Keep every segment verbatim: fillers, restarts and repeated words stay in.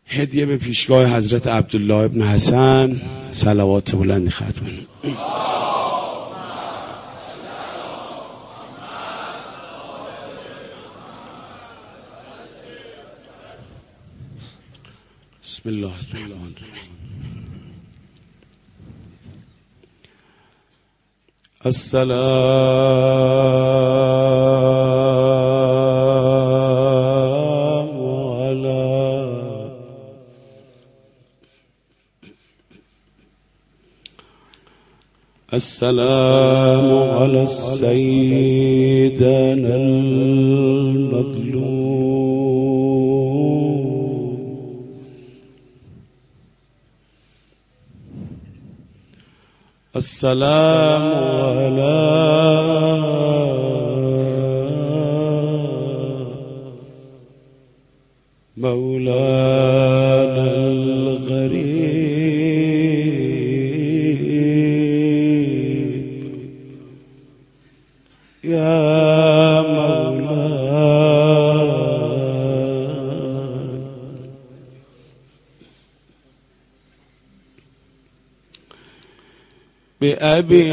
هدیه به پیشگاه حضرت عبدالله ابن حسن صلوات بلندی ختم کنیم. بسم الله الرحمن الرحیم. السلام علی السلام علی السیدنا المظلوم السلام علی مولانا الغریب یا مولانا بأبي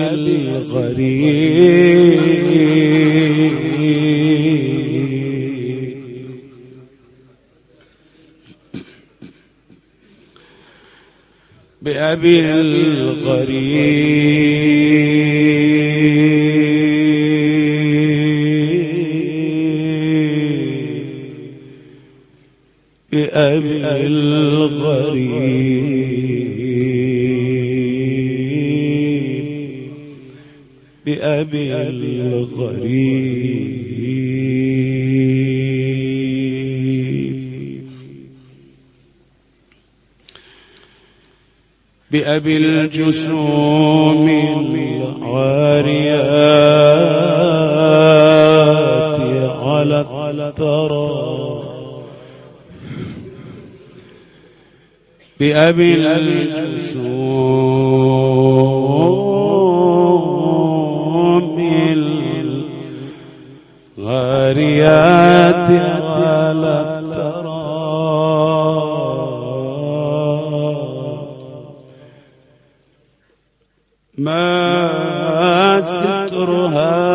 الغريب بأبي الغريب بأبي الغريب بأبي الغريب بأبي الجسوم العاريات على الثرى بأبي الجسوم العاريات على الثرى ما سترها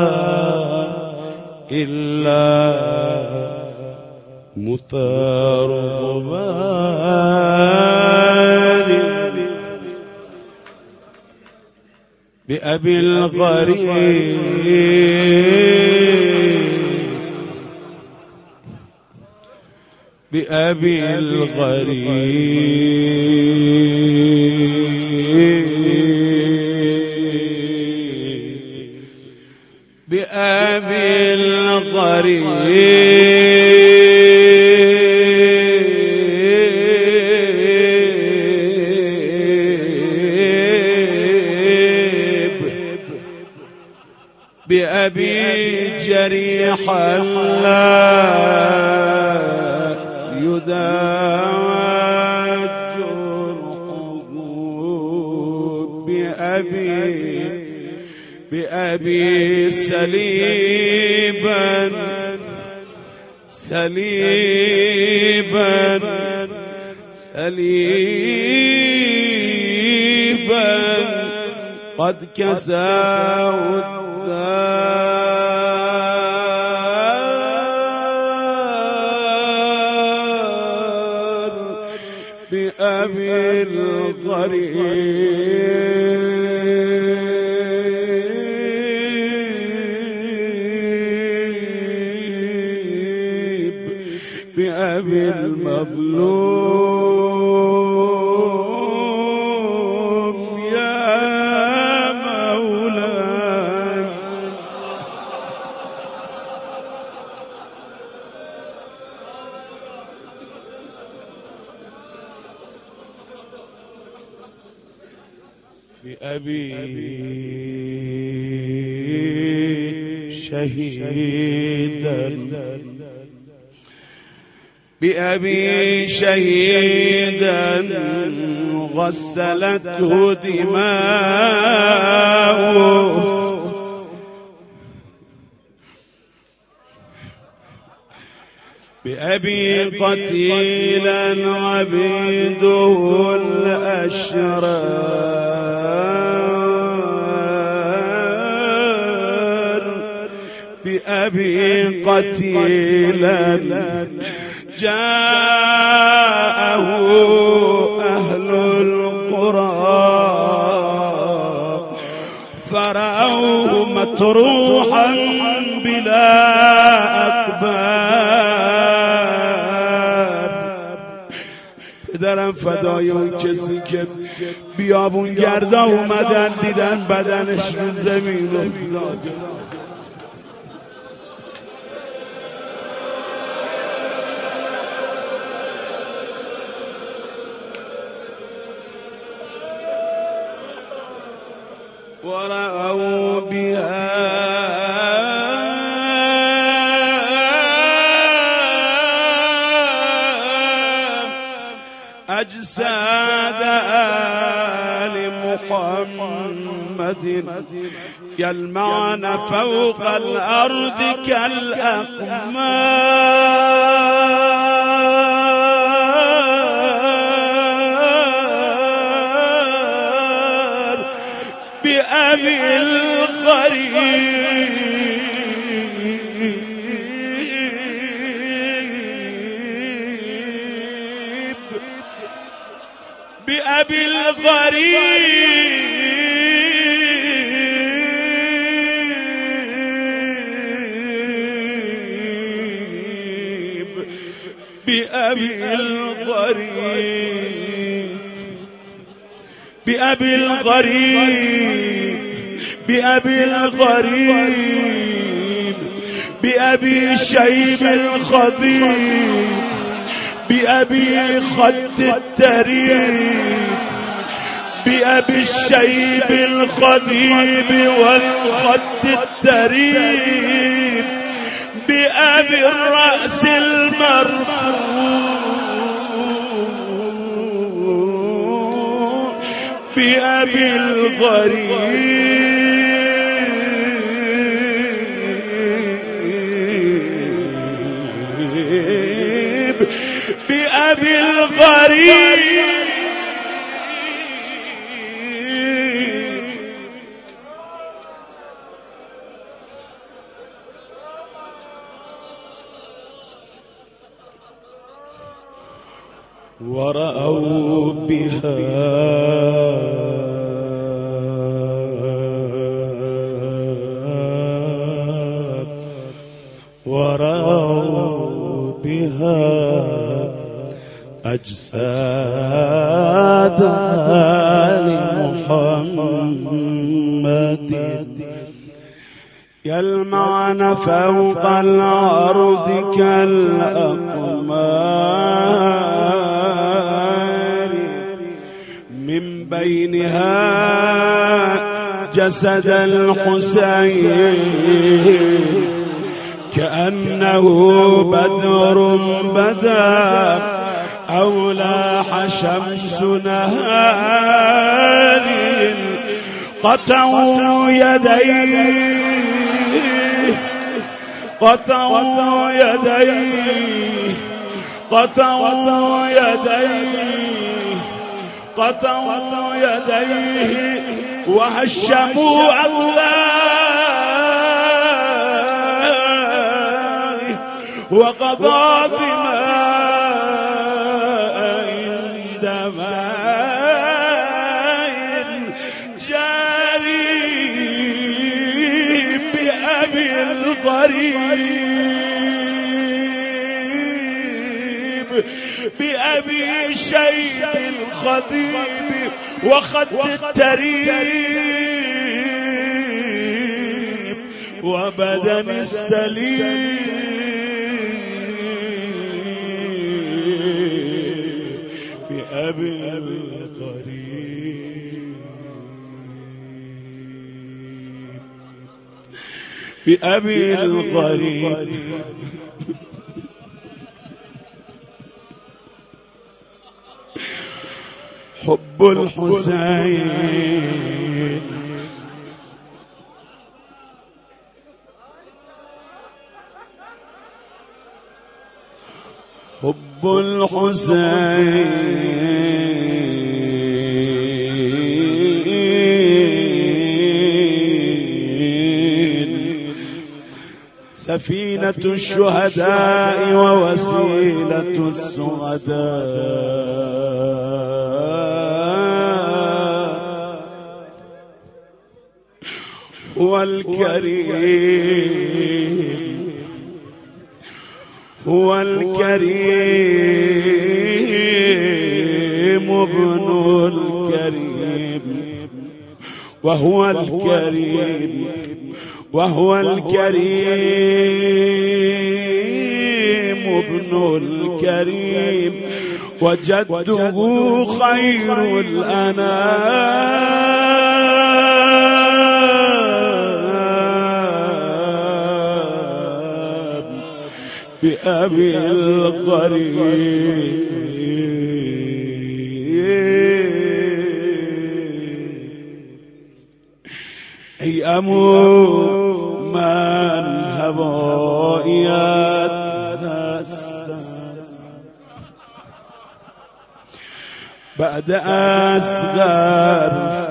إلا مثار غبار بأبي الغريب بأبي الغريب بأبي الغريب بأبي جريحا لا يداوى جرحه بأبي بأبي سليبا سليبا سليبا قد كساه الدار بأبي الغريب بأبي المظلوم يا مولاي بأبي شهيدا بأبي شهيدا غسلته دماؤه بأبي قتيلا عبيده الأشرار بأبي قتيلا جاءه أهل القرى فرأوه مطروحا بلا أكبار. پدرم فدای اون کسی که بیابون گردا اومدن دیدن بدنش رو زمین افتاد. ورأوا بها أجساد آل محمد يلمعن فوق الأرض كالأقمار بأبي الغريب بأبي الغريب بأبي الغريب بأبي الغريب بأبي الغريب بأبي شيب الخضيب بأبي خد التريب بأبي الشيب الخضيب والخد التريب بأبي الرأس المرفوع بأبي الغريب بأبي الغريب ورأوا بها ورأوا بها أجساد آل محمد يلمعن فوق الأرض كالأقمار من بينها جسد الحسين كأنه بدر بدا أو لاح شمس نهار قطعوا يديه قطعوا يديه قطعوا يديه قطعوا يديه وهشموا الله وقضى بماء دماء جاري بأبي الغريب بأبي شيب الخضيب وخد التريب وبدن السليم بأبي الغريب بأبي الغريب حب الحسين حب الحسين سفينة الشهداء ووسيلة السعداء هو الكريم هو الكريم ابن الكريم وهو الكريم وهو الكريم ابن الكريم وجده خير الأنام بأبي القريب ای امو من هوایت هستم بعد اصغر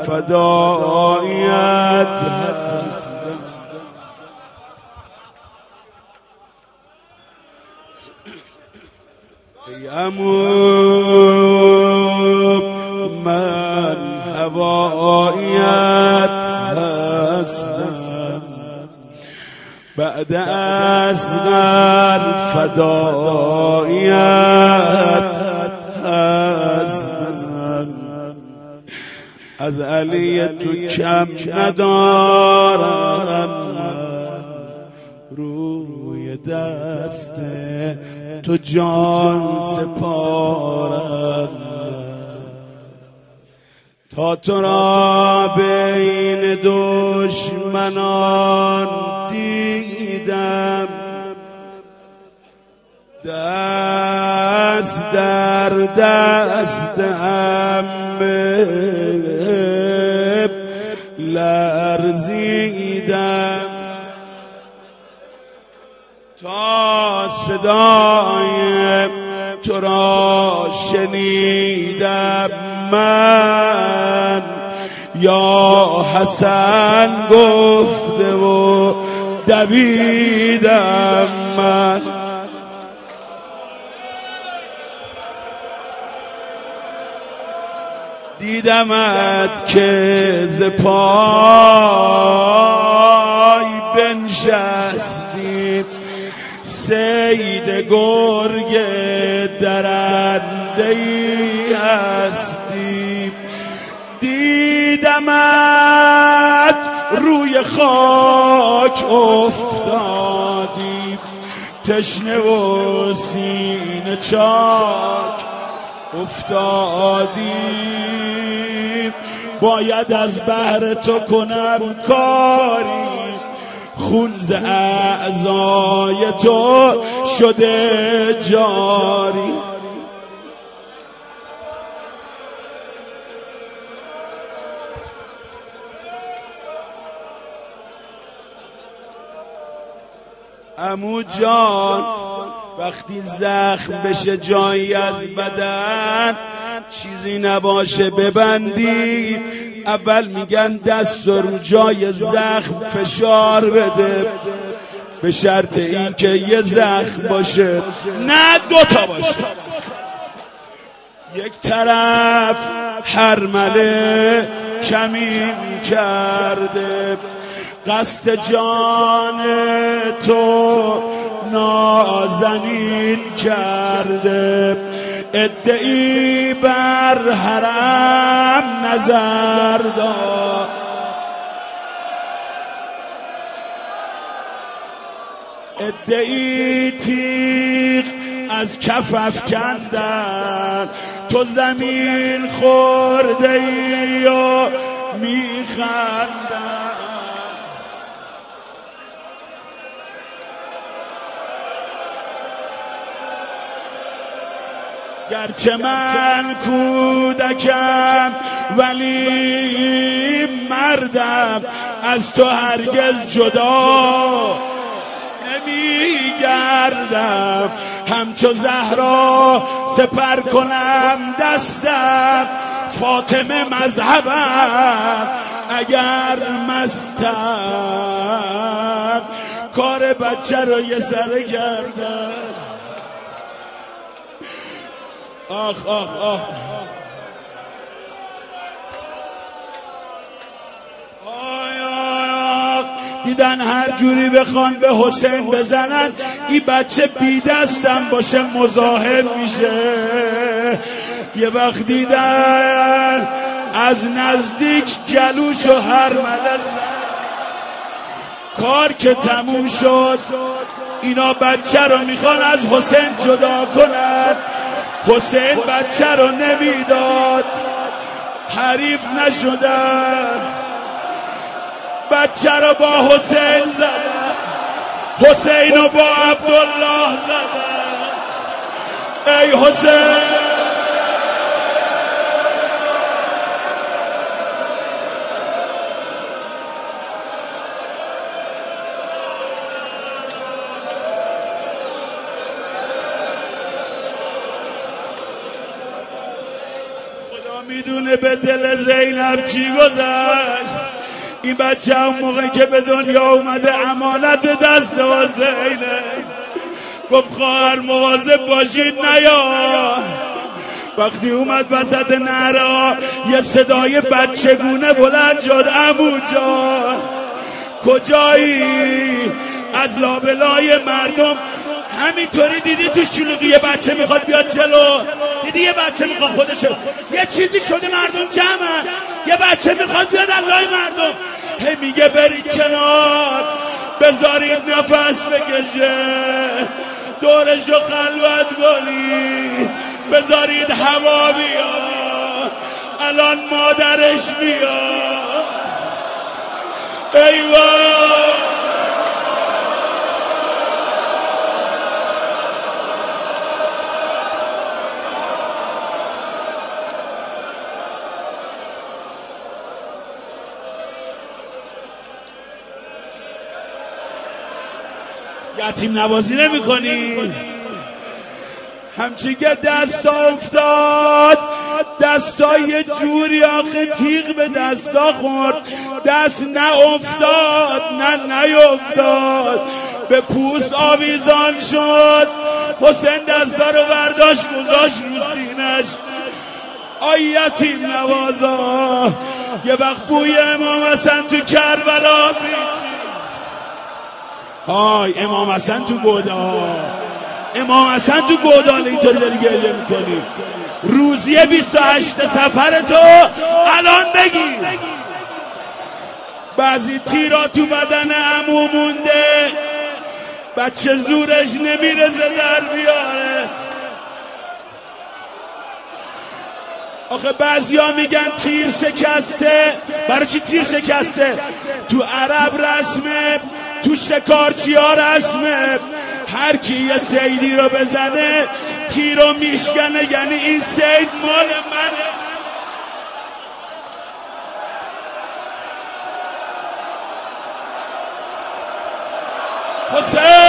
فدایت هستم ای امو من هوایت هستم بعد اصغر فدایت هستم از علی تو کم ندارم روی دست تو جان سپارم تا تو را بین دشمنان دیدم دست در دست هم لرزیدم تا صدای تو را شنیدم من یا حسن گفته و دویدم من دیدمت که ز پای بنشستی سید گرگ درنده‌ای هستی دیدمت روی خاک افتادی تشنه و سینه چاک افتادی باید از بهر تو کنم کاری خون ز اعضای تو شده جاری عمو جان وقتی زخم بشه جایی از بدن چیزی نباشه ببندی اول میگن دست رو جای زخم فشار بده به شرط این که یه زخم باشه نه دوتا باشه یک طرف حرمله کمین کرده قصد جان تو نازنین کرده ادعی بر حرم نظر داد ادعی تیغ از کف افکندن تو زمین خورده ای و میخندن گرچه من کودکم ولی مردم از تو هرگز جدا نمیگردم همچو زهرا سپر کنم دستم، فاطمه مذهبم اگر مستم، کار بچه رو یه سره کردم. آخ آخ آخ دیدن هر جوری بخوان به حسین بزنن، این بچه بی دستم باشه مزاحم میشه. یه وقت دیدن از نزدیک گلوشو هر مدد، کار که تموم شد اینا بچه رو میخوان از حسین جدا کنن. حسین بچه رو نمیداد، حریف نشدن، بچه رو با حسین زدن، حسین رو با عبدالله زدن. ای حسین خدا میدونه به دل زینب چی گذشت. این بچه هم موقعی که به دنیا اومده امانت دست حسینه. گفت خواهر مواظب باشید نیا. وقتی اومد وسط نعره یه صدای بچگونه بلند شد، عمو جان کجایی؟ از لابلای مردم همینطوری دیدی تو شلوغی یه بچه میخواد بیاد جلو، دیدی یه بچه میخواد خودشه، یه چیزی شده مردم جمعن، یه بچه میخواد بیاد لای مردم، هی میگه برید کنار بذارید نفس بکشه، دورشو خلوت کنید، بذارید هوا بیاد، الان مادرش بیاد. ایوان یتیم نوازی نمی کنی؟ همچی که دستا افتاد، دستا یه جوری آخه تیغ به دستا خورد، دست نه افتاد نه نیفتاد، به پوست آویزان شد. حسین دستا رو برداشت گذاشت رو سینش. آی یتیم نوازا، یه وقت بوی امام حسن تو کربلا پیچید. آی امام حسن تو گودا، امام حسن تو گودال اینطوری داری گریه میکنی. روزیه بیست و هشت سفر تو الان بگی. بعضی تیرا تو بدن عمو مونده، بچه زورش نمیرسه در بیاره. آخه بعضیا میگن تیر شکسته. برای چی تیر شکسته؟ تو عرب رسمه، تو شکارچی ها رسمه، هر کی یه سیدی رو بزنه تیر رو میشکنه، یعنی این سید مال منه. حسین